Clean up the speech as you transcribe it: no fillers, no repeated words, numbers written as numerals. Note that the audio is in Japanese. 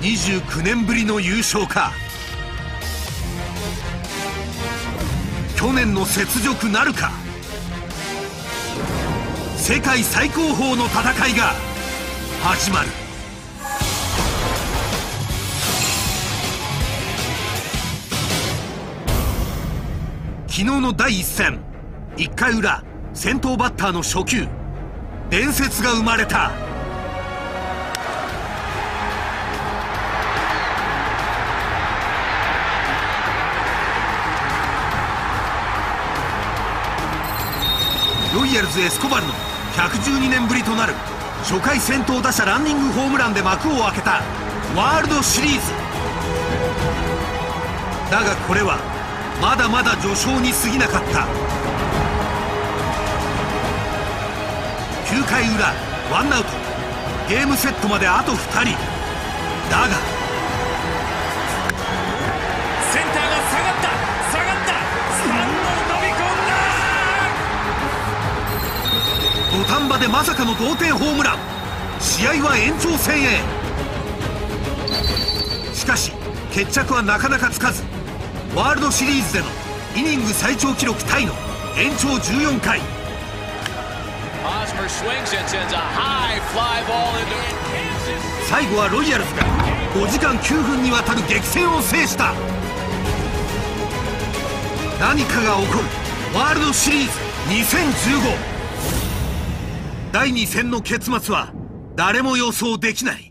29年ぶりの優勝か。去年の雪辱なるか。世界最高峰の戦いが始まる。昨日の第1戦、1回裏、先頭バッターの初球、伝説が生まれた。ロイヤルズエスコバルの112年ぶりとなる初回先頭打者ランニングホームランで幕を開けたワールドシリーズだが、これはまだまだ序章に過ぎなかった。9回裏、ワンアウト、ゲームセットまであと2人だが、 センターが下がったスタンドに飛び込んだ。 土壇場でまさかの同点ホームラン。試合は延長戦へ。しかし決着はなかなかつかず、ワールドシリーズでのイニング最長記録タイの延長14回。最後はロイヤルズが5時間9分にわたる激戦を制した。何かが起こるワールドシリーズ2015。第2戦の結末は誰も予想できない。